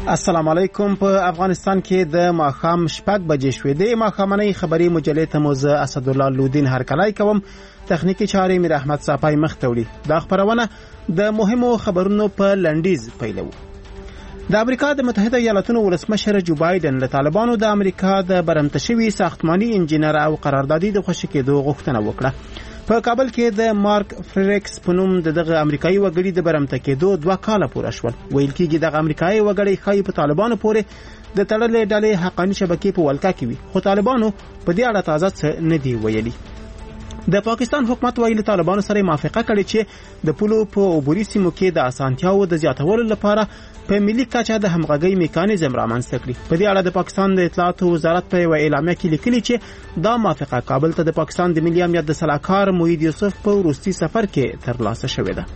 السلام علیکم. په افغانستان کې د ماښام 6 بجې شوې. د ماښامنۍ خبري مجلې ته مو زه اسدالله لودین هرکلی کوم. تخنیکی چارې میر احمد صافی مخ ته وړي. دا خبرونه د مهمو خبرونو په لنډیز پیلوو. د امریکا د متحده ایالاتونو ولسمشر جو بایدن له طالبانو د امریکا د برمته شوي ساختماني انجینر او قراردادي د خوشي کېدو غوښتنه وکړه. په کابل کې د مارک فریکس په نوم دغه امریکایي وګړي د برمته کېدو 2 کاله پوره شول. ویل کېږي دغه امریکایي وګړي ښایي په طالبانو پورې د تړلې ډلې حقاني شبکې په ولکه کې وي، خو طالبانو په دې اړه تازه څه نه دی ویلي. د پاکستان حکومت ویلي طالبانو سره موافقه کړې چې د پولو په عبوري سیمو کې د اسانتیاو د زیاتولو لپاره په ملي کچه د همغږۍ میکانیزم رامنځته کړي. په دې اړه د پاکستان د اطلاعات وزارت په یو اعلامیه کې لیکلي چې دا موافقه کابل ته د پاکستان د ملي امنیت د سلاکار موحد یوسف په وروستي سفر کې ترلاسه شوې ده.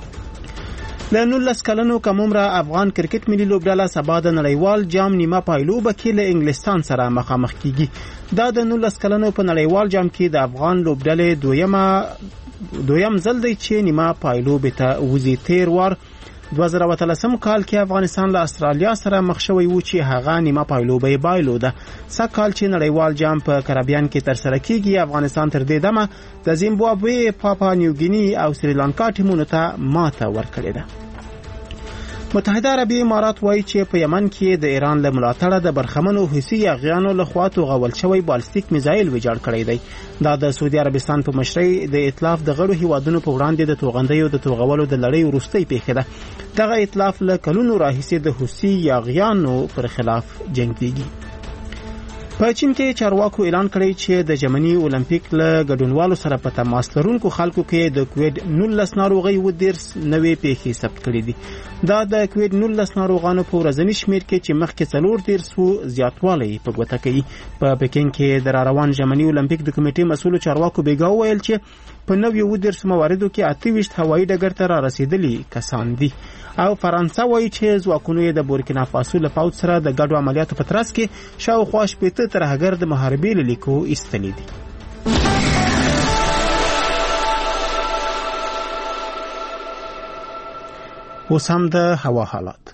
له 19 کلنو کم عمره افغان کرکټ ملي لوبډله سبا د نړیوال جام نیمه پایلوبه کې له انګلستان سره مخامخ کیږي. دا د 19 کلنو په نړیوال جام کې د افغان لوبډلې دویم ځل دی چې نیمه پایلوبه ته وځي. تیر وار 2013 کال کې افغانستان له استرالیا سره مخ شوی و چې هغه نیمه پایلوبه بایلوده. سږ کال چې نړیوال جام په کریبیان کې ترسره کیږي، افغانستان تر دې دمه د زیمبابوې، پاپا نیوګینی او سریلانکا ټیمونو ته ماته ورکړې ده. متحده عربي امارات وایي چې په یمن کې د ایران له ملاتړه د برخمنو حوثي یاغیانو له خوا توغول شوی بالستیک میزایل ویجاړ کړی دی. دا د سعودي عربستان په مشرۍ د ائتلاف د غړو هیوادونو په وړاندې د توغندیو د توغولو د لړۍ وروستۍ پیښه ده. دغه ائتلاف له کلونو راهیسې د حوثي یاغیانو پر خلاف جنګیږي. په چین کې چارواکو اعلان کړی چې د ژمني اولمپیک له ګډونوالو سره په تماس لرونکو خلکو کې د کووډ 19 ناروغي ودرس نوې پیښې ثبت کړې دي. دا د کووډ 19 ناروغانو په ورځني شمیر کې چې مخکې 4 زیاتوالی په ګوته کوي. په پکین کې د روان ژمني اولمپیک د کمیټې مسؤل چارواکو بیګا ویل چې په 90 مواردو کې 28 هوایي ډګر ته را رسیدلي کسان دي. او فرانسه وایي چې ځواکونو د بورکینا فاسو له پوځ سره د ګډو عملیاتو په ترڅ کې شاوخوا 80 ترهګر د محاربې له لیکو ایستلي دي. اوس هم د هوا حالات.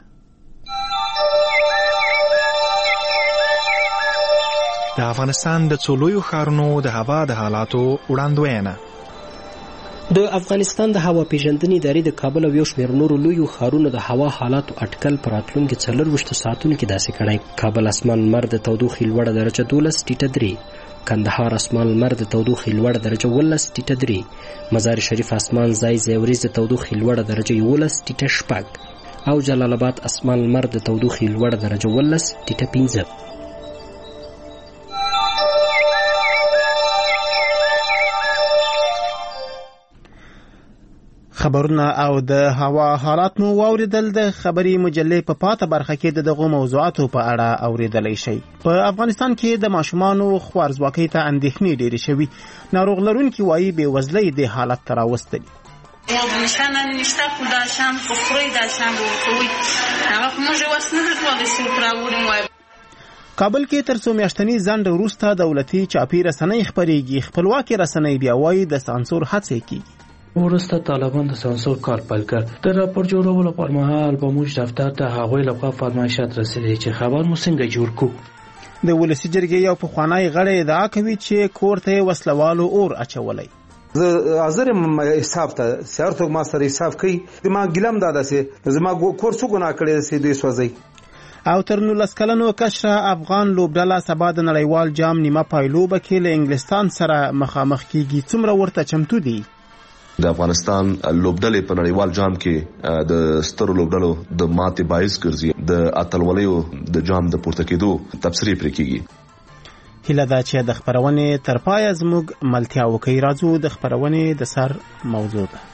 د افغانستان د څلورو ښارونو د هوا د حالاتو وړاندوینه. د افغانستان د هوا پیژندنې ادارې د کابل او یو شمېر نورو لویو ښارونو د هوا حالاتو اټکل په راتلونکي 24 ساعتونو کې داسې کړی: کابل اسمان لمر د تودوخې لوړه درجه 12.3، کندهار اسمان لمر د تودوخې لوړه درجه 11.3، مزار شریف اسمان ځای ځای وریځ د تودوخې لوړه درجه 11.6 او جلال آباد اسمان لمر د تودوخې لوړه درجه 11.5. خبرونه او د هوا حالات مو واوریدل. د خبري مجلې په پاته برخه کې دغه موضوعاتو په اړه اوریدلای شئ. په افغانستان کې د ماشومانو خوارځواکۍ ته اندېښنې ډېرې شوي. ناروغ لرونکي وایي بېوزلۍ د حالت ته راوستلي. کابل کې تر څو میاشتني ځنډ وروسته دولتي چاپي رسنۍ خپرېږي. خپلواکي رسنۍ بیا وایي د سانسور هڅې کېږي. وروسته طالبان د سانسور کار پیل کړ. د راپور جوړولو پر مهال به موږ دفتر ته هغوی لخوا فرمایشات رسېدلي چې خبر مو څنګه جوړ کړو. د ولسي جرګې یو پخوانی غړی ادعا کوي چې کور ته وسلوالو اور اچولی. زه حاضر یم حساب ته، سیار څوک ما سره حساب کوي. ما ګیلم دا داسې زما کور څو ګناه کړی داسې دوی سوځي. او تر 19 کلنو کشره افغان لوبډله سبا د نړیوال جام نیمه پایلوبه کې له انګلستان سره مخامخ کیږي. څومره ورته چمتو دي؟ د افغانستان لوبډلې په نړیوال جام کې د سترو لوبډلو د ماتې باعث ګرځي. د اتلولیو د جام د پورته کېدو تبصرې پرې کېږي. هیله ده چې د خبرونې تر پایه زموږ ملتیا وکړي. راځو د خبرونې د سر موضوع ده.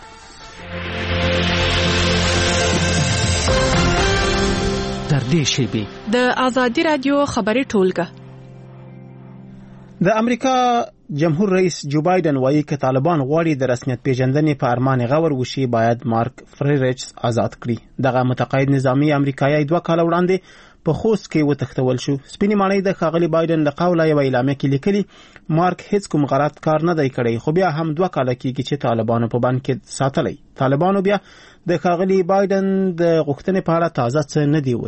تر دې شیبې د آزادي رادیو خبري ټولګه. د امریکا جمهور رئیس جو بایدن وایي چې طالبان غواړي د رسمیت پیژندنې په ارمان غور وشي باید مارک فریکس آزاد کړي. دغه متقاعد نظامی امریکایي 2 کال وړاندې په خوست کې وتښتول شو. سپینې ماڼۍ د ښاغلي بایدن له قوله یو اعلامیه کې لیکلي مارک هیڅ کوم غلط کار نه دی کړی، خو بیا هم 2 کال کېږي چې طالبانو په بند کې ساتلی. طالبانو بیا د ښاغلي بایدن د غوښتنې په اړه تازه څه نه دی ویلي.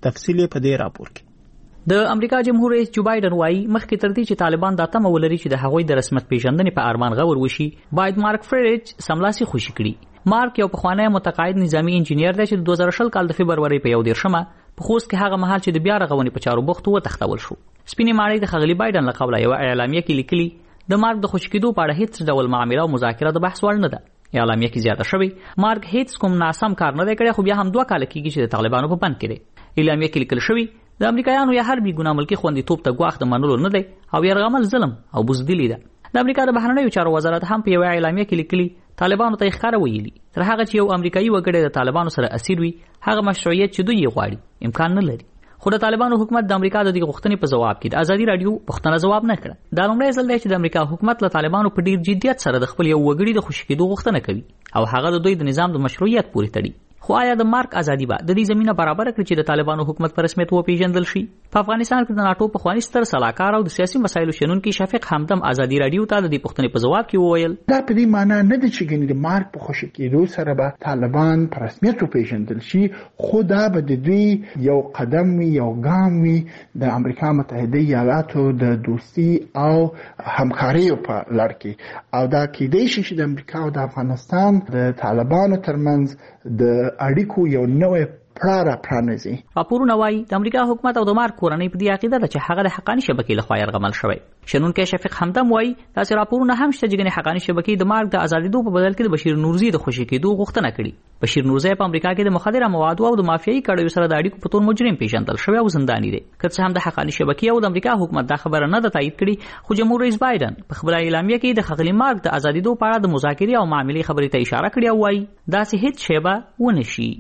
تفصیل په دې راپور کې. د امریکا جمهور رئیس جو بایدن وایي مخکې تر دې چې طالبان دا تمه ولري چې د هغوی د رسمیت پیژندنې په ارمان غور وشي باید مارک فریج سملاسي خوشي کړي. مارک یو پخوانی متقاعد نظامی انجینیر دی چې د 2020 کال د فبروري په 1 په خوست کې هغه مهال چې د بیا رغونې په چارو بوخت و تختول شو. سپینې ماڼۍ د ښاغلي بایدن له قبله یو اعلامیه کې لیکلي د مارک د خوشي کېدو په اړه هیڅ ډول معامله او مذاکره د بحث وړ نه ده. اعلامیه کې زیاته شوی مارک هیڅ کوم ناسم کار نه دی کړی خو بیا هم 2 کال کېږي چې د طالبانو په بند کې دی. اعلامیه کې لیکل شوی د امریکایانو یا هر بي ګناه ملکی خوندیتوب ته ګواښ د منلو نه دی او یرغمل ظلم او بزدلي ده. د امریکا د بهرنیو چارو وزارت هم په یو اعلامیه کې لیکلي طالبانو ته ښکاره ویلي تر هغه چې یو امریکایي وګړی د طالبانو سره اسیر وي هغه مشروعیت چې دوی یې غواړي امکان نه لري. خو د طالبانو حکومت د امریکا د دې غوښتنې په جواب کې د ازادي رادیو پوښتنه جواب نه کړه. دا لومړی ځل دی چې د امریکا حکومت له طالبانو په ډیر جدیت سره د خپل یو وګړي د خوشي کېدو غوښتنه کوي او هغه د دوی د نظام د مشروعیت پورې تړي. خو آیا د مارک ازادي به د دې زمينه برابر کړي چې د طالبانو حکومت پر رسمیت وپیژندل شي؟ په افغانستان کې د ناتو په خواني ستر سلاکار او د سیاسي مسایلو شنونکي شفیق حمدم ازادي رادیو ته د دې پوښتنې په جواب کې وویل دا په دې معنی نه ده چې ګنې د مارک په خوشي کېدو سره به طالبان پر رسمیت وپیژندل شي خو دا به د دوی یو قدم وي یو ګام وي د امریکا متحده ایالاتو د دوستي او همکاري په لړ کې او دا کېدای شي چې د امریکا او د افغانستان د طالبانو ترمنځ د اړیکو یو نوې پړه پرانیزي. راپورونه وایي د امریکا حکومت او د مارک کورنۍ په دې عقیده ده چې هغه د حقاني شبکې لخوا یرغمل شوی. شنونکی شفیق حمدم وایي داسې راپورونه هم شته چې حقاني شبکې د مارک د ازادېدو په بدل کې د بشیر نورزي د خوشي کېدو غوښتنه کړې. بشیر نورزي په امریکا کې د مخدره موادو او د مافیایي کړیو سره د اړیکو په تور مجرم پیژندل شوی او زنداني دی. که څه هم د حقاني شبکې او د امریکا حکومت دا خبره نه ده تایید کړې خو جمهور رئیس بایدن په خبري اعلامیه کې د ښاغلي مارک د ازادېدو په اړه د مذاکرې او معاملې خبرې ته اشاره کړې او وایي داسې هیڅ شی به ونه شي.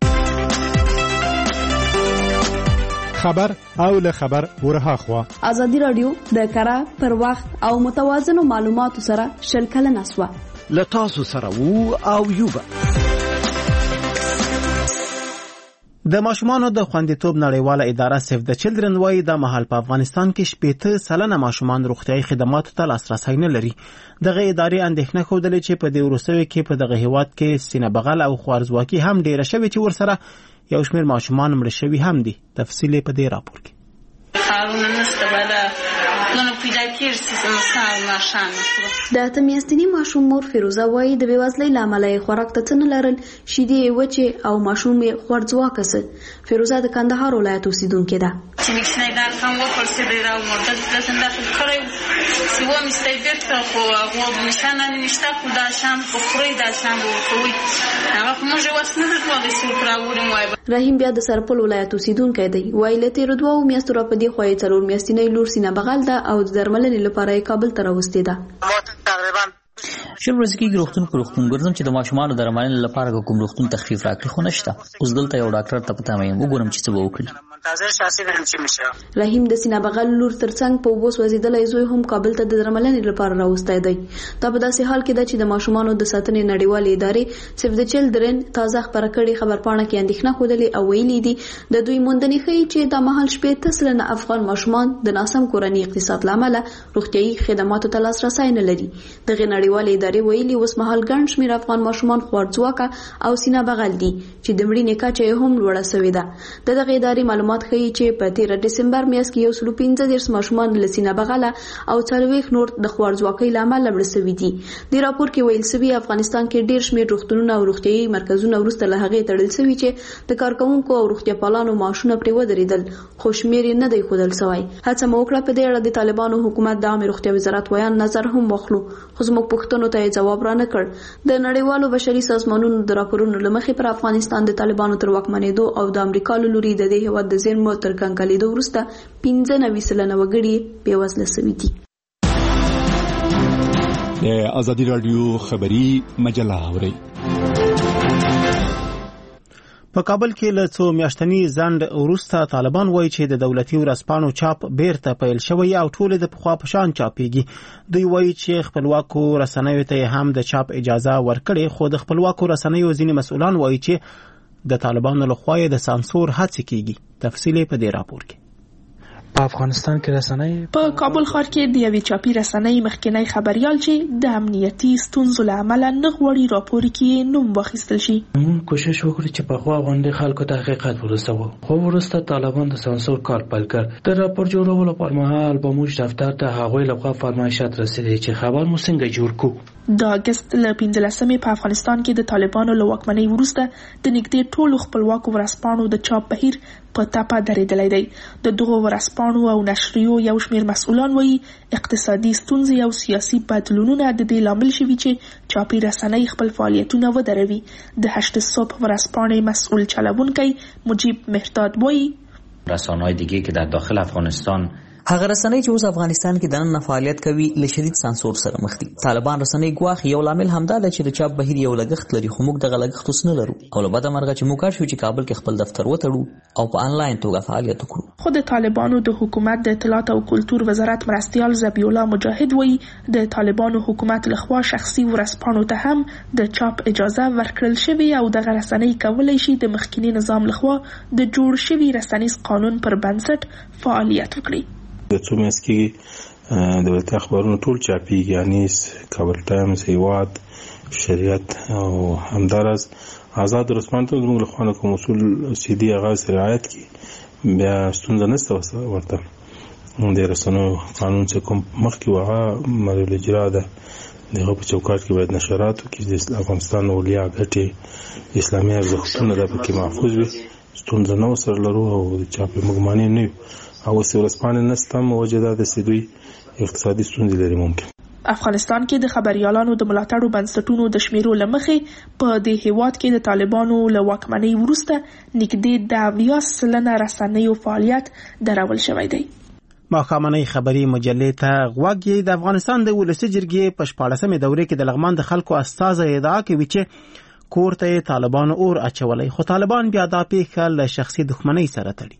خبر او له خبر ورها خوا ازادي رادیو د کره پر وخت او متوازن معلوماتو سره شلکله نسوه لتاسو سره وو او یوبا د ماشومانو د خوندیتوب نړیواله اداره سیف د چلډرن وايي د مهال په افغانستان کې 80% ماشومان روغتیايي خدماتو ته لاسرسی نه لري. دغه ادارې اندېښنه ښودلې چې په دې وروستیو کې په دغه هیواد کې سینه بغل او خوارزواکي هم ډیره شوې چې ورسره یو شمېر ماشومان مړه شوي هم دي. تفصیل په دې راپور کې. د تمیاستنی ماشوم مور فیروزه وایي د بیوزلۍ له امله یې خوراک ته څه نه لرل شیدې یې وچې او ماشوم یې خوارځواکه سه. فیروزه د کندهار ولایت اوسیدونکې ده. رحیم بیا د سرپل ولایت اوسیدونکی دی. وایي له تېرو 2 میاشتو راپدې خوا یې 4 میاشتنۍ لور سینه بغل ده او د درملنې لپاره یې کابل ته راوستې ده. شل ورځې کېږي روغتون په روغتون ګرځم چې د ماشومانو درملنې لپاره کوم روغتون تخفیف راکړي خو نشته. اوس دلته یو ډاکټر ته په تمه یم وګورم چې څه به وکړي. رحیم د سینه بغل لور ترڅنګ په اوبو سوځېدلی زوی هم کابل ته د درملنې لپاره راوستی دی. دا په داسې حال کې ده چې د ماشومانو د ساتنې نړیوالې ادارې سیف د چلډرن تازه خپره کړې خبرپاڼه کې اندېښنه ښودلې او ویلي دي د دوی موندنې ښیي چې دا مهال 80% افغان ماشومان د ناسم کورني اقتصاد له امله روغتیايي خدماتو ته لاسرسی نه لري. دغه نړیوالې ادارې ویلي اوس مهال ګڼ شمېر افغان ماشومان خوارځواکه او سینه بغل دي چې د مړینې کچه یې هم لوړه سوې ده. د دغه ادارې معلومات ښیي چې په 13 ډسمبر میاشت کې 115 ماشومان له سینه بغله او 40 نور د خوارځواکۍ له امله مړه شوي دي. د راپور کې ویل شوي افغانستان کې ډېر شمېر روغتونونه او روغتیايي مرکزونه وروسته له هغې تړل شوي چې د کارکوونکو او روغتیا پالانو معاشونه پرې ودرېدل خو شمېر یې نه دی ښودل شوی. هڅه مو وکړه په دې اړه د طالبانو حکومت د عامې روغتیا وزارت ویان نظر هم واخلو خو زموږ پوښتنو ته یې جواب رانه کړ. د نړیوالو بشري سازمانونو د راپورونو له مخې پر افغانستان د طالبانو تر واکمنېدو او د امریکا له لوري د دې هېواد د زیرمو تر کنګلېدو وروسته 95% وګړي بېوزله شوي دي. د ازادي رادیو خبري مجله اورئ. په کابل کې له څو میاشتني ځنډ وروسته طالبان وایي چې د دولتي ورځپاڼو چاپ بیرته پیل شوی او ټول د پخوا په شان چاپېږي. دوی وایي چې خپلواکو رسنیو ته هم د چاپ اجازه ورکړې خو د خپلواکو رسنیو ځینې مسؤلان وایي چې د طالبانو لخوا د سانسور هڅې کیږي. تفصیل په دې راپور کې. په افغانستان کې رسنۍ په کابل ښار کې د یوې چاپي رسنۍ مخکنی خبريال چې د امنیتي ستونزو له امله نه غواړي راپور کې نوم واخیستل شي. موږ کوشش وکړو چې په خوا غونډې خلکو ته حقیقت ورسوو. خو وروسته طالبان د سانسور کار پیل کړ. د راپور جوړولو پر مهال به موږ دفتر ته هغوی لخوا فرمایشات رسیدي چې خبر مو څنګه جوړ کړو. د اگست له 15مې په افغانستان کې د طالبانو له واکمنۍ وروسته د نږدې ټولو خپلواکو ورځپاڼو د چاپ بهیر په تاپه درېدلی دی. د دغو ورځپاڼو او نشریو یو شمېر مسؤلان وایي اقتصادي ستونزې او سیاسي بدلونونه د دې لامل شوي چې چاپي رسنۍ خپل فعالیتونه ودروي. د 8 صبح ورځپاڼې مسؤل چلوونکی مجیب مهرداد وایي رسانه‌های دیگه که در داخل افغانستان هغه رسنۍ چې اوس افغانستان کې دننه فعالیت کوي له شدید سانسور سره مخ دي. طالبان رسنۍ ګواښ یو لامل همدا ده چې د چاپ بهیر یو لګښت لري، خو موږ دغه لګښت اوس نه لرو او له بده مرغه چې موږ کار شو چې کابل کې خپل دفتر وتړو او په انلاین توګه فعالیت وکړو. خو د طالبانو د حکومت د اطلاعات او کلتور وزارت مرستیال ذبیح الله مجاهد وایي د طالبانو حکومت لخوا شخصي ورځپاڼو ته هم د چاپ اجازه ورکړل شوې او دغه رسنۍ کولی شي د مخکینی نظام لخوا د جوړ شوي رسنیز قانون پر بنسټ فعالیت وکړي. د څو میاشتې کې د ولایتي اخبارونو ټول چاپیږي، یعنی کابل ټایمز، هیواد، شریعت او همداراز آزاد رسمن ته زموږ له خوا کوم اصول سیدي هغه رعایت کړي، بیا ستونزه نشته ورته. د رسنیو قانون چې کوم مخکې وغه مدل اجرا ده دغه په چوکاټ کې باید نشرات وکړي، د افغانستان اولیا ګټې اسلامي ارزښتونه د پکې محفوظ وي. ستونزه نه سره لرو او د چاپي مګمانې نه او ورځپاڼې نشته، موجوده د سیدوی اقتصادي ستونزې لري. ممکن افغانستان کې د خبريالانو د ملاتړو بنسټونو د شمیرو لمخې په دې هیواد کې د طالبانو له واکمنۍ وروسته نږدې 10% رسنیو فعالیت درول شوی دی. ماښامنۍ خبري مجلې ته غوږ د افغانستان د ولسي جرګې په 14مې دورې کې د لغمان د خلکو استازی ادعا کوي چې کور ته طالبانو اور اچولی، خو طالبان بیا دا پیښه له شخصي دښمنۍ سره تړي.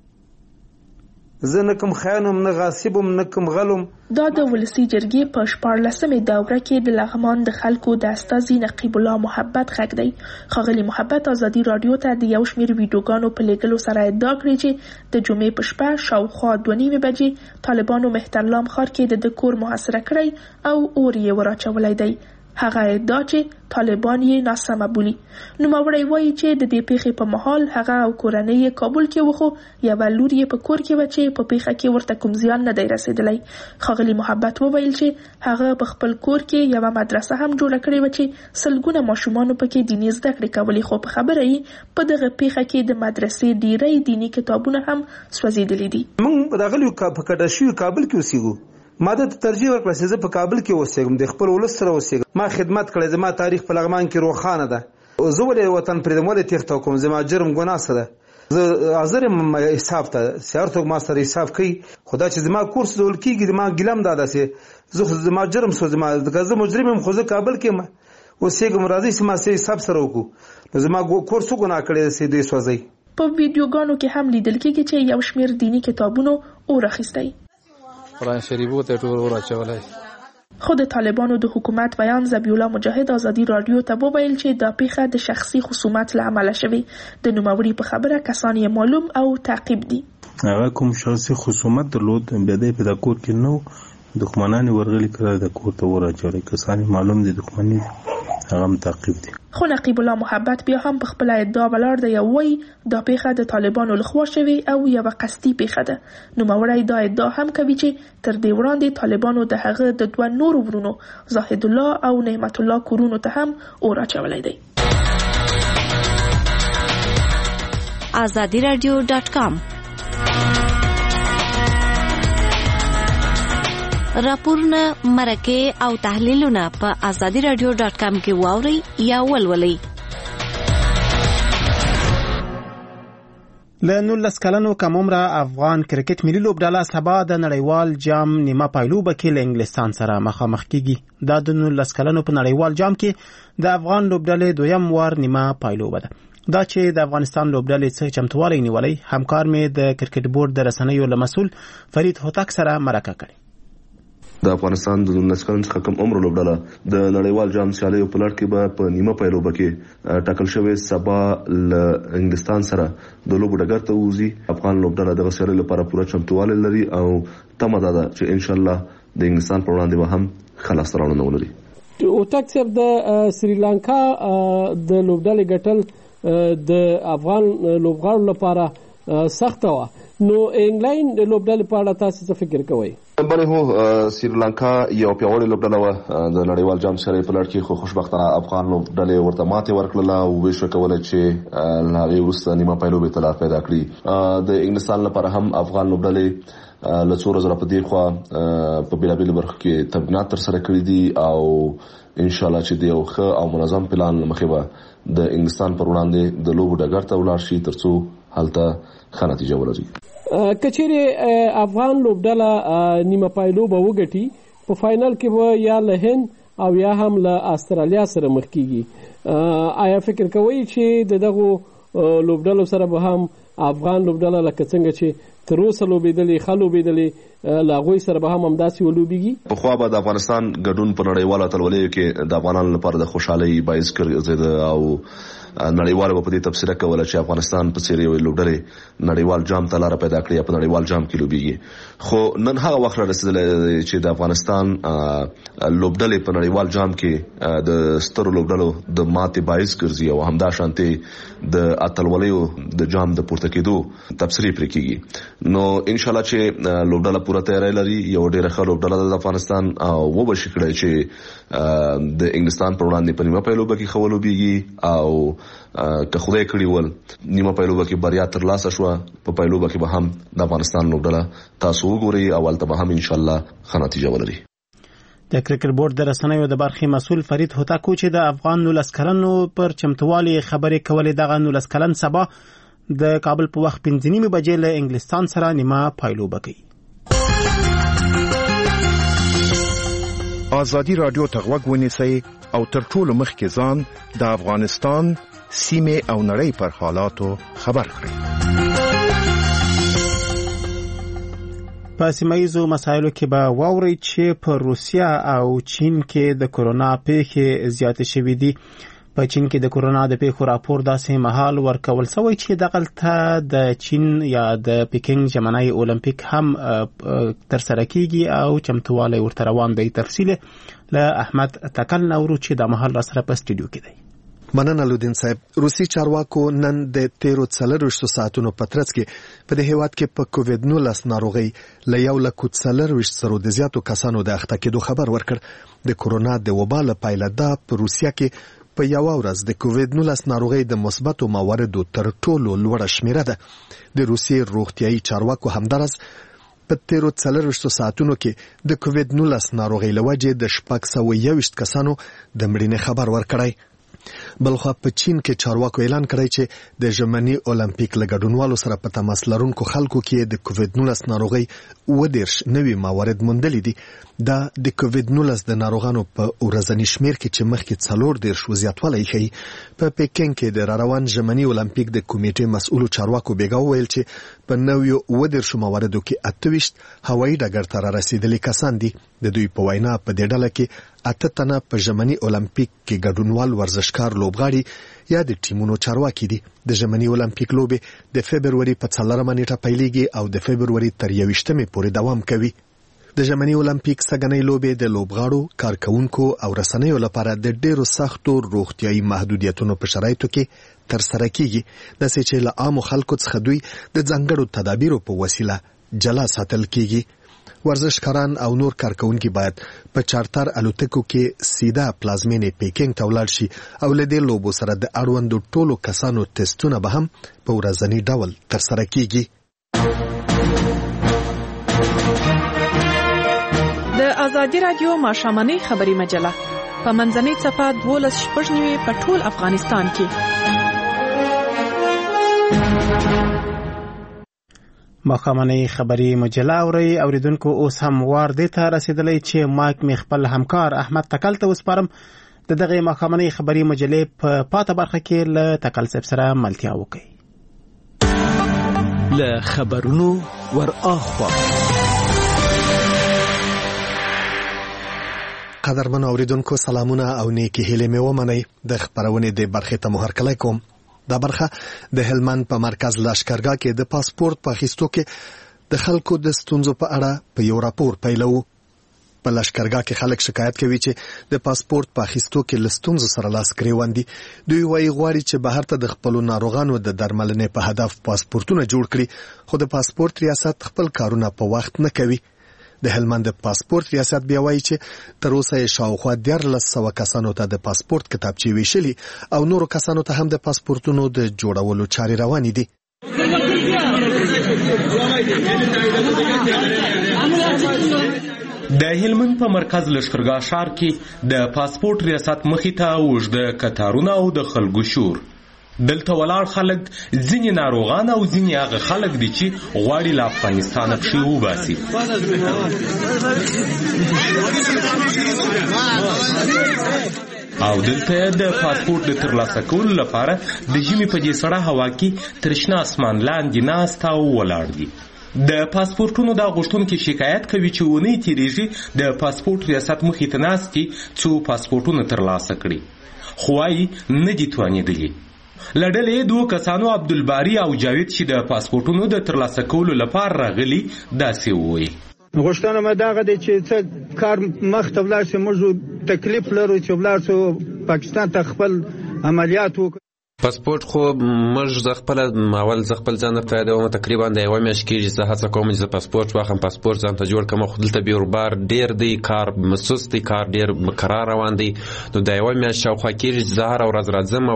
زه نه کوم خیانم نه غاصبم نه کوم غلم. دا د ولسي جرګې په 14مې دوره کې د لغمان د خلکو د استازي نقیب الله محبت غږ دی. ښاغلي محبت ازادي رادیو ته د یو شمېر ویډیوګانو په لیږلو سره ادعا کړې چې د جمعې په شپه شاوخوا 2:30 بجې طالبانو مهترلام ښار کې د کور محاصره کړی او اور یې وراچولی دی. هغه ادعا چې طالبان یې ناسمه بولي. نوموړی وایي چې د دې پیښې په مهال هغه او کورنۍ یې کابل کې وخو یوه لور یې په کور کې وه چې په پیښه کې ورته کوم زیان نه دی رسېدلی. ښاغلي محبت وویل چې هغه په خپل کور کې یوه مدرسه هم جوړه کړې وه چې 100 ماشومانو پکې دیني زده کړې کولې، خو په خبره یې په دغه پیښه کې د مدرسې ډیری دیني کتابونه هم سوځېدلي دي. موږ راغلي په کډه شوي کابل کې اوسېږو. ما د ترجیح ورکړه چې زه په کابل کې اوسېږم، د خپل ولس سره اوسېږم. ما خدمت کړی، زما تاریخ په لغمان کې روښانه ده. زه ولې وطن پرېږدم، ولې تېښته وکړم؟ زما جرم ګناه څه ده؟ زه حاضر یم حساب ته، سیار څوک ما سره حساب کوي. خو دا چې زما کور سوځول کېږي، ما ګیله هم دا ده چې زه زما جرم که زه مجرم یم خو زه کابل کې یم اوسېږم، راځئ چې ما سره حساب سره وکړو. نو زما کور څو ګناه کړی دی چې دوی سوځوي. په ویډیوګانو کې هم لیدل کېږي چې یو شمېر دیني کتابونو اور اخیستی، قرآن شریفو ته ټول اور اچولی. خو د طالبانو د حکومت بیان ذبیح الله مجاهد ازادي رادیو ته وویل چې دا پیښه د شخصي خصومت له امله شوې. د نوموړي په خبره کسان یې معلوم او تعقیب دي. هغه کوم شخصي خصومت درلود، بیا دی په دا کور کې نو دښمنان ورغلي کړه د کور ته اور اچولی، کسان معلوم دي دښمني هغه هم تعقیب دي. خو نقیب الله محبت بیا هم په خپل ادعا ولاړ دی او وایي دا پیښه د طالبانو لخوا شوې او یوه قصدي پیښه ده. نوموړی دا ادعا هم کوي چې تر دې وړاندې طالبانو د هغه د 2 نورو ورونو زاهد الله او نعمت الله کورونو ته هم اور اچولی دی. azadiradio.com راپورونه، مرکې او تحلیلونه په azadiradio.com کې واورئ یا ولولئ. له 19 کلنو کم عمره افغان کرکټ ملي لوبډله سبا د نړیوال جام نیمه پایلوبه کې له انګلستان سره مخامخ کیږي. دا د 19 کلنو په نړیوال جام کې د افغان لوبډلې دویم وار نیمه پایلوبه ده. دا چې د افغانستان لوبډلې څخه چمتووالی نیولی، همکار مې د کرکټ بورډ د رسنیو له مسؤل فرید هوتک سره مرکه کړې. د افغانستان د 19 کلن څخه کم عمر لوبډله د نړیوال جام سیالیو په لړ کې به په نیمه پایلوبه کې ټاکل شوی سبا له انګلستان سره د لوبو ډګر ته وځي. افغان لوبډله د سیالۍ لپاره پوره چمتووالی لري او تمه ده چې ان شاء الله د انګلستان پر وړاندې به هم خلاص راوړنه ولري. اوټاک صاحب د سریلانکا د لوبډلې ګټل د افغان لوبغاړو لپاره سخته وه، نو انګلند لوبډلې په اړه تاسو څه فکر کوئ؟ بله هو سریلانکا یو پیاوړې لوبډله وه د نړیوال جام سیالۍ په لړ کې، خو خوشبختانه افغان لوبډلې ورته ماتې ورکړله او ویې شوه کولی چې له هغې وروسته نیمه پایلوبې ته لار پیدا کړي. د انګلستان لپاره هم افغان لوبډلې له څو ورځو په دې خوا په بېلابېلو برخو کې تمرینات ترسره کړي دي او انشاءالله چې د یو ښه او منظم پلان له مخې به د انګلستان پر وړاندې د لوبو ډګر ته ولاړ شي تر څو هلته ښه نتیجه ولري. که چیرې افغان لوبډله نیمه پایلوبه وګټي په فاینل کې به یا له هند او یا هم له استرالیا سره مخ کیږي، آیا فکر کوئ چې د دغو لوبډلو سره به هم افغان لوبډله لکه څنګه چې تر اوسه لوبېدلې ښه لوبېدلې له هغوی سره به هم همداسې ولوبېږي؟ پخوا به د افغانستان ګډون په نړیوالو اتلولیو کې د افغانانو لپاره د خوشحالۍ باعث ګرځېده او نړیوال به په دې تبصره کوله چې افغانستان په څېر یوې لوبډلې نړیوال جام ته لاره پیدا کړي یا په نړیوال جام کې لوبېږي. خو نن هغه وخت را رسېدلی چې د افغانستان لوبډلې په نړیوال جام کې د سترو لوبډلو د ماتې باعث ګرځي او همداشانتې د اتلولیو د جام د پورته کېدو تبصرې پرې کېږي. نو ان شاء الله چې لوبډله پوره تیاری لري، یو ډېره ښه لوبډله د افغانستان او وبشي کړی چې د انګلستان پر وړاندې په نیمه پایلوبه کې ښه ولوبېږي او که خدای کړي ول نیمه پایلوبه کې بریا ترلاسه شوه، په پایلوبه کې به هم د افغانستان لوبډله تاسو وګورئ او هلته به هم ان شاء الله ښه نتیجه ولري. د کرکټ بورډ د رسنیو د برخې مسؤل فرید هوتاکو چې د افغان 19 کلنو پر چمتووالي خبرې کولې، دغه 19 کلن سبا د کابل په وخت 5:30 بجې له انګلستان سره نیمه پایلوبه کوي. آزادی رادیو ته غوږ ونیسئ او تر ټولو مخکې ځان د افغانستان سیمې او نړۍ پر حالاتو خبر کړئ. په سیمایزو مسایلو کې به واورئ چې په روسیا او چین کې د کورونا پیښې زیاتې شوې دي. په چین کې د کورونا د پیښو راپور داسې مهال ورکول شوی چې دغلته د چین یا د پیکینګ ژمنی اولمپیک هم ترسره کیږي او چمتووالی ورته روان دی. تفصیل له احمد تکل نورو چې د مهال را سره په سټوډیو کې دی. مننه لودین صاحب. روسي چارواکو نن د 13 ساعتونو په ترڅ کې په دې هیواد کې په کووید 19 ناروغي له 140 سره د زیاتو کسانو د اخته کېدو خبر ورکړ. د کورونا د وبا له پایله دا په روسیا کې په یو ورځ د کووید 19 ناروغي د مثبتو مواردو تر ټولو لوړه شمیره ده. د روسي روغتيایي چارواکو همدارس په 13 ساعتونو کې د کووید 19 ناروغي لوجه د 621 کسانو د مړینې خبر ورکړی. بلخو په چین کې چارواکو اعلان کړی چې د ژمنی اولمپیک لګډونوالو سره په تماس لرونکو خلکو کې د کووید 19 ناروغي 19 نوي موارد موندلي دي. دا د کووید 19 د ناروغانو په ورځنی شمیر کې چې مخکې 40 زیاتوالی ښیي. په پیکینګ کې د روان ژمنی اولمپیک د کمیټې مسؤلو چارواکو بیګا وویل چې په نویو 19 مواردو کې 28 هوایي ډګر ته را رسیدلي کسان دي. د دوی په وینا په دې ډله کې 8 تنه په ژمنی اولمپیک کې ګډونوال ورزشکار لوبغاړي یا د ټیمونو چارواکي دي. د ژمنی اولمپیک لوبې د فبروري په 4 نیټه پیلېږي او د فبروري تر 21 پورې دوام کوي. د ژمنی اولمپیک سګنۍ لوبې د لوبغاړو، کارکونکو او رسنیو لپاره د ډېرو سختو روغتيایي محدودیتونو په شرایطو کې ترسره کیږي، داسې چې له عامو خلکو څخه دوی د ځانګړو تدابیرو په وسیله جلا ساتل کیږي. ورزشکاران او نور کارکونکي باید په چارتر الوتکو کې سیده پلازمینې پیکینګ ته ولاړ شي او له دې لوبو سره د اړوندو ټولو کسانو ټسټونه به هم په ورځني ډول ترسره کیږي. د آزادی رادیو ماښامنۍ خبري مجله په منځنۍ صفحه 12:09 په ټول افغانستان کې. ماښامنۍ خبري مجله اوریدونکو اوس هم وار دې ته رسیدلی چې مایک می خپل همکار احمد تکل ته وسپارم د دغه ماښامنۍ خبري مجلې په پاته برخه کې له تکل صاحب سره ملتیا وکړي. له خبرونو ور اخوا قدرمن اوریدونکو سلامونه او نیکی هیلې مې ومنئ. د خبرونې د برخې ته مو هرکلی کوم. دا برخه د هلمند په مرکز لښکرګاه کې د پاسپورت په اخیستو کې د خلکو د ستونزو په اړه په یو راپور پیلوو. په لښکرګاه کې خلک شکایت کوي چې د پاسپورت په اخیستو کې له ستونزو سره لاس ګریوان دي. دوی وایي غواړي چې بهر ته د خپلو ناروغانو د درملنې په هدف پاسپورتونه جوړ کړي، خو د پاسپورت ریاست خپل کارونه په وخت نه کوي. د هلمند پاسپورت ریاست بیا وایي چې تر اوسه یې شاوخوا 1400 کسانو ته د پاسپورت کتابچې ویشلي او نورو کسانو ته هم د پاسپورتونو د جوړولو چارې روانې دي. د هلمند په مرکز لښکرګاه ښار کې د پاسپورت ریاست مخې ته اوږده کتارونه او د خلکو شور. دلته ولاړ خلک ځینې ناروغان او ځینې هغه خلک دي چې غواړي له افغانستانه پښې وباسي. او دلته د پاسپورت د ترلاسه کولو لپاره د ژمي په دې سړه هوا کې تر شنه اسمان لاندې ناست او ولاړ دي. د پاسپورتونو د غوښتونکو شکایت کوي چې اونۍ تیریږي د پاسپورت ریاست مخې ته ناست دي څو پاسپورتونه ترلاسه کړي، خو وايي نه دي توانېدلي. له ډلې دوه کسانو عبدالباري او جاوید چې د پاسپورتونو د ترلاسه کولو لپاره راغلي داسې وویل. غوښتنه مې دغه دی چې څه کار مخ ته ولاړ شي، موږ تکلیف لرو چې ولاړ شو پاکستان ته خپل عملیات وکړو. پاسپورت خو موږ ز خپل ځان ته د تقریبا د یو میاشت کې زه هڅه کوم چې پاسپورت واخلم، پاسپورت ځان ته جوړ کړم، خو دلته بیروبار ډیر دی، کار مسوس دی، کار ډیر مقرر روان دی. نو د یو میاشت شاوخوا کې زه هر ورځ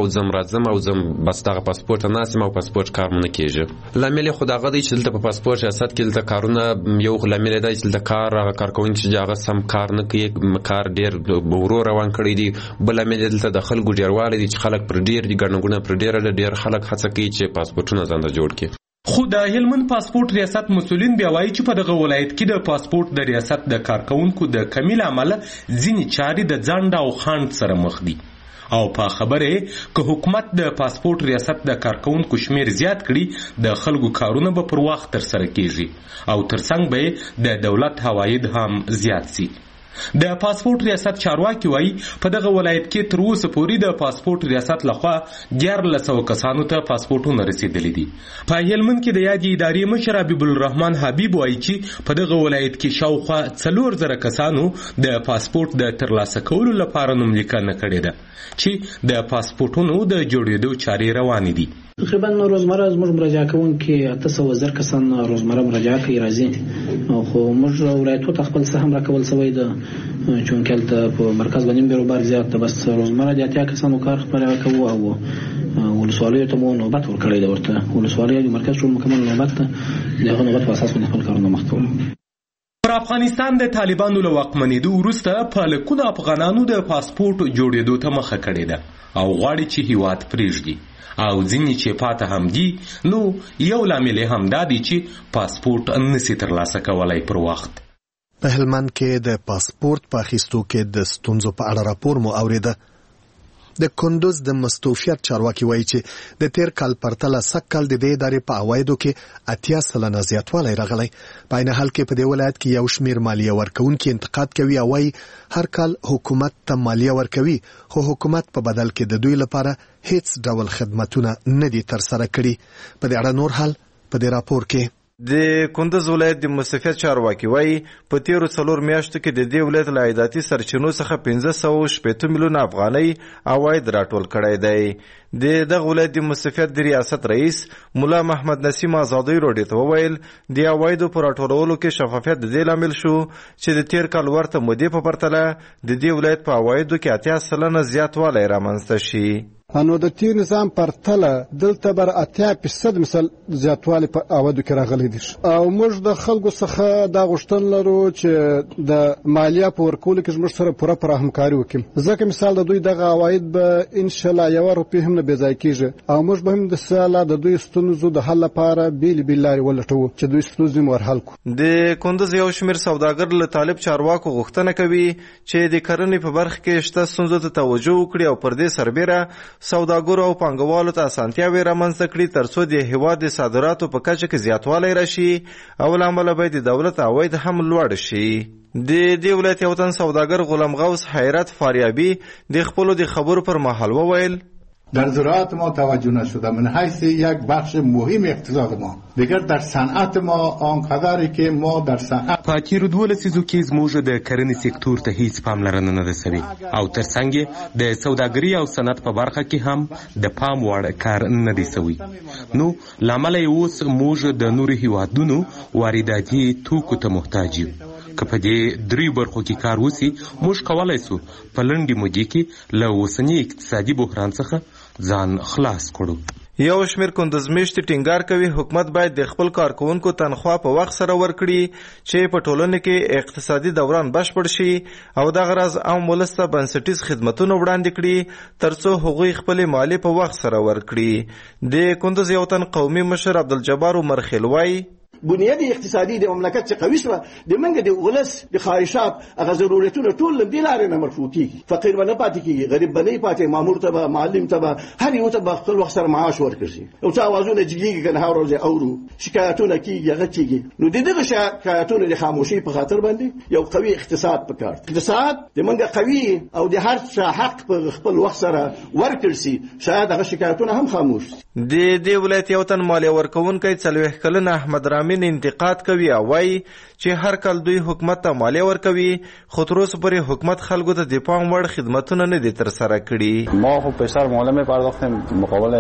راځم او زم بس دغه پاسپورت ناسم او پاسپورت کار مونږ کېږي. لامل خو دغه دی چې دلته په پاسپورت ریاست کې دلته کارونه یو لامل دی چې دلته کارکوونکي چې هغه سم کار نه کوي، کار ډیر ورو روان کړی دی. بل لامل دلته د خلکو ډیروالی دی چې خلک پر ډیر دي ګڼه پر ډیر خلک هڅه کوي چې پاسپورتونه ځان ته جوړ کړي. خو د هلمند پاسپورت ریاست مسؤلین بیا وایي چې په دغه ولایت کې د پاسپورت د ریاست د کارکونکو د کمی له امله ځینې چارې د ځنډ او خنډ سره مخ دي. او په خبره که حکومت د پاسپورت ریاست د کارکونکو شمیر زیات کړي، د خلکو کارونه به پر وخت تر سره کیږي او ترڅنګ به د دولت عواید هم زیات سي. د پاسپورت ریاست چارواکي وایي په دغه ولایت کې تر اوسه پورې د پاسپورت ریاست لخوا 1400 کسانو ته پاسپورتونه رسیدلي دي. په هلمند کې د یادې ادارې مشر حبیب الرحمن حبیب وایي چې په دغه ولایت کې شاوخوا 4000 کسانو د پاسپورت د ترلاسه کولو لپاره نوملیکنه کړې ده چې د پاسپورتونو د جوړېدو چارې روانې دي. تقریبا روزمره زموږ مراجعه کوونکي 800 کسان روزمره مراجعه کوي راځي، خو موږ ولایتو ته خپل سهم راکول سوی ده چونکه هلته په مرکز باندې بیروبار زیات ده. بس روزمره د 80 کسانو کار خپل کوو او ولسوالیو ته مو نوبت ورکړی ده. ورته ولسوالۍ د مرکز ټول مکمل نوبت ده، دغه نوبت په اساس باندې خپل کارونه مخ ته وړو. پر افغانستان د طالبانو له واکمنېدو وروسته په لکونو افغانانو د پاسپورت جوړېدو ته مخه کړې ده او غواړي چې هیواد پرېږدي، او ځینې چې پاته هم دي. نو یو لامل هم دا دی چې پاسپورت نسي ترلاسه کولای پر وخت. په هلمند کې د پاسپورت په اخیستو کې د ستونزو په اړه راپور مو اوریده. د کندوز د مستوفیت چارواکي وایي چې د تیر کال پرتله سږکال د دې ادارې په عوایدو کې 80% زیاتوالی راغلی. په عین حال کې په دې ولایت کې یو شمیر مالیه ورکوونکي انتقاد کوي او وایي هر کال حکومت ته مالیه ورکوي، خو حکومت په بدل کې د دوی لپاره هیڅ ډول خدمتونه نه دي ترسره کړي. په دې اړه نور حال په دې راپور کې. د کندوز ولایت د مستوفیت چارواکي وایي په تیرو 4 میاشتو کې د دې ولایت له عایداتي سرچینو څخه 1560 میلیون افغانۍ عواید راټول کړی دی. د دغه ولایت د مستوفیت د ریاست رئیس مولا محمد نسیم آزادی راډیو ته وویل د عوایدو په راټولولو کې شفافیت د دې لامل شو چې د تیر کال ورته مودې په پرتله د دې ولایت په عوایدو کې 80% زیاتوالی رامنځته شي. انو د تیر نظام پرتله دلته بر 80% مثال زیاتوالی په عوایدو کې راغلی دي او موږ د خلکو څخه دا غوښتنه لرو چې د مالیه په ورکولو کې موږ سره پوره همکاري وکړو، ځکه مثال د دوی دغه عواید به ان شاء الله یو روپۍ هم نه بې ځای کېږي او موږ به هم د ساله د دوی ستونزو د حل لپاره بیل لارې ولټوو چې دوی ستونزې مو ورحل کړو. د کندوز یو شمېر سوداګر له طالب چارواکو غوښتنه کوي چې د کرنې په برخه کې شته ستونزو ته توجه وکړي او پر دې سربیره سوداګرو او پانګوالو ته اسانتیاوې رامنځته کړي ترڅو د هیواد د صادراتو په کچه کې زیاتوالی راشي او له امله به د دولت عواید هم لوړ شي. د دې ولایت یو تن سوداګر غلام غوث حیرت فاریابی د خپلو د خبرو پر مهال وویل در زراعت ما توجه نشده من حیث یک بخش مهم اقتصاد ما دیگر در صنعت ما آنقدری که ما در صنعت په تیرو 12 لسیزو کې زموږ د کرنې سکتور ته هیڅ پاملرنه نه ده سوې او ترڅنګ یې د سوداګرۍ او صنعت په برخه کې هم د پام وړ کار نه دی سوی. نو لامل یې اوس موږ د نورو هیوادونو وارداتي توکو ته محتاج یو. که په دې دریو برخو کې کار وسی موږ کولای سو په لنډې مودې کې له اوسني اقتصادي بحران څخه ځان خلاص کړو. یو شمیر کندز میشتي ټینګار کوي حکومت باید د خپل کارکونکو تنخوا په وخت سره ورکړي چې په ټولنه کې اقتصادي دوران بشپړ شي او دغه راز عام ولس ته بنسټیز خدمتونه وړاندې کړي ترڅو هغوی خپل مالیې په وخت سره ورکړي. د کندز یو تن قومي مشر عبدالجبار مرخیل وایي بنیاد اقتصادي د مملکت چې قوي شوه د منګه د ولس د خواهشات هغه ضرورتونه ټول له دې لارې نه مرفوع کیږي. فقیر به نه پاتې کیږي، غریب به نه پاتې، مامور ته به، معلم ته به، هر یو ته به خپل وخت سره معاش ورکړي. او څه اوازونه جګیږي کنه هر ورځ اورو شکایتونه کیږي هغه کیږي. نو د دغه شکایتونو د خاموشي په خاطر باندې یو قوي اقتصاد پکار. اقتصاد د منګه قوي او د هر څه حق په خپل وخت سره ورکړي شي شاید هغه شکایتونه هم خاموش. د دې ولایت یو تن مالیه ورکوونکی 40 کلن احمد رامین انتقاد کوي او وایي چې هر کال دوی حکومت ته مالیه ورکوي خو تر اوسه پورې حکومت خلکو ته د پام وړ خدمتونه نه دي ترسره کړي. ما خب بیشتر مالیه میپرداختیم مقابل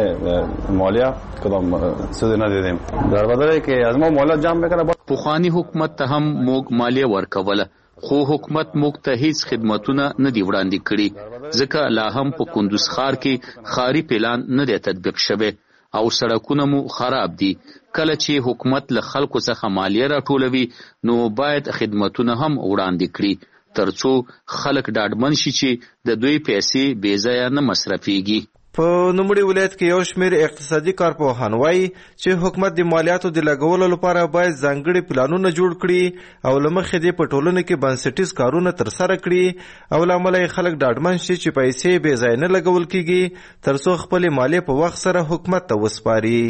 مالیه کدام سود ندیدیم در بدل که از ما مالیه جمع میکنه. پخوانی حکومت ته هم موږ مالیه ورکوله خو حکومت موږ ته هیڅ خدمتونه نه دی وړاندې کړي ځکه لا هم په کندوز ښار کې ښاري پلان نه دی تطبیق شوی او سړکونه مو خراب دي. کله چې حکومت له خلکو څخه مالیه راټولوي نو باید خدمتونه هم وړاندې کړي ترڅو خلک ډاډمن شي چې د دوی پیسې بې ځایه نه مصرفیږي. په نوموړي ولایت کې یو شمیر اقتصادي کارپوهان وایي چې حکومت د مالیاتو د لګولو لپاره باید ځانګړي پلانونه جوړ کړي او له مخې د په ټولنه کې بنسټیز کارونه ترسره کړي او له امله خلک ډاډمن شي چې پیسې بې ځایه نه لګول کیږي ترڅو خپل مالیې په وخت سره حکومت ته وسپاري.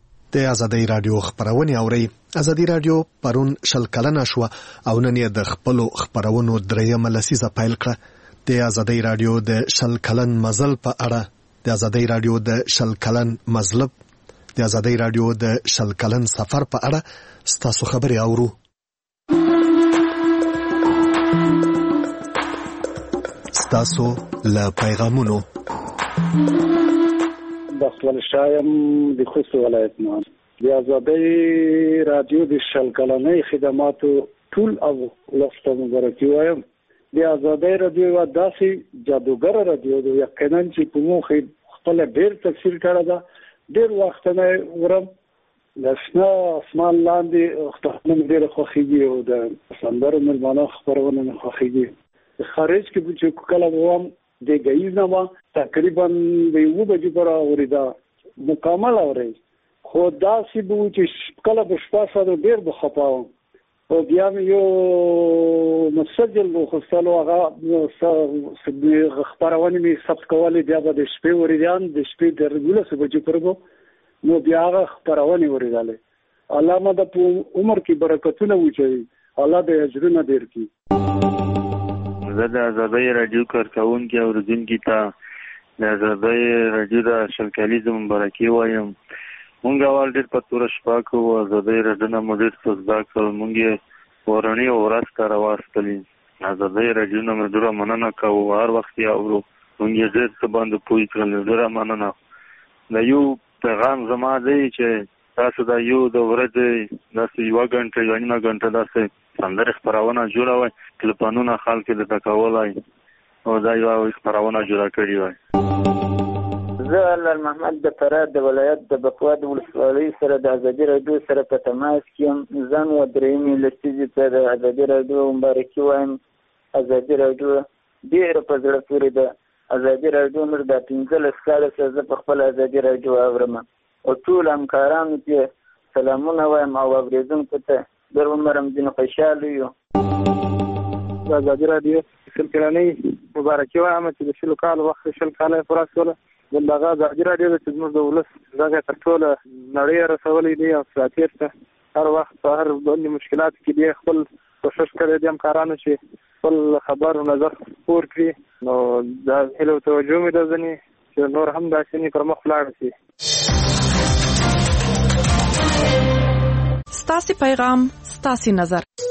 د ازادي رادیو خبرونه اوري. ازادي رادیو پرون 20 کلنه شو او نن یې د خپل خبرونو درېمه لسیزه پیل کړه. د ازادي رادیو د 20 کلن مزل په اړه د ازادي رادیو د 20 کلن مزلب د ازادي رادیو د 20 کلن سفر په اړه ستاسو خبري اورو. ستاسو له پیغامونو بخل شایم د خوست ولایت نه د ازادي رادیو د 20 کلنې خدماتو ټول او لفظ مبارکي وایم. د ازادي رادیو و داسې جادوګر رادیو د یقینا چې په موخه خپل ډیر تفسیر کړه دا ډیر وخت نه ورم لښنا اسمان لاندې خپل ډیر خوخيږي او د سندرو ملمانو خبرونه نه خوخيږي. خارج کې چې کله ووم د غیزه ما تقریبا د یو بجې پر اوریدا مکمل اوري خو داسې بو چې کله په شپه سره ډیر بخپاوم او بیا یو مسجل خپل هغه خبرونه می ثبت کولې بیا د شپې وریدان د شپې د رګوله سبجې پرګو نو بیا هغه خبرونه وریداله. الله مده په عمر کې برکتونه وچوي، الله د اجرونه ډیر کړي. زه د ازادي رادیو کارکونکو او اوریدونکو ته د ازادي رادیو د 20 کلنې مبارکي وایم. مونږ اول ډېر په تور شپه کوو ازادي رادیو نه مدیر صدا کول مونږ ورانی او راس کار واستلی ازادي رادیو نه مدیر مننه کوو هر وخت یې اورو مونږ ډېر څه باندې پوي کړل ډېر مننه. د یو پیغام زما دی چې تاسو د یو د ورځې د یو غنټه یو نیمه غنټه داسې سندره خبرونه جوړوي ټلیفونونه خلک د تکولای او دا یو خبرونه جوړه کړی وای. زه الله محمد د فراد د ولایت د بکواد ولسوالۍ سره د ازادي رادیو سره په تماس کې ځان و درېمې لسیزې ته د ازادي رادیو مبارکي وایم. ازادي رادیو ډېره په زړه پورې ده. ازادي رادیو موږ د 15 کاله څخه زه په خپل ازادي رادیو اورم او ټول همکارانو ته سلامونه وایم او اورېدونکو ته ډېر عمرم دین خوشاله یو. د ازادي رادیو 20 کلنې مبارکي وایم چې د 20 کال وخت 20 کال پوره شول. دغه ازادي رادیو د زموږ د ولس دغه تر ټولو نړۍ رسولې دي او ساتیر ته هر وخت په هر ډول مشکلات کې دی خپل کوشش کړی دي همکارانو چې خپل خبر او نظر خپور کړي نو دا هیله توجه مې ده ځنې چې نور هم داسې نه پر مخ ولاړ شي. ستاسې پیغام ستاسې نظر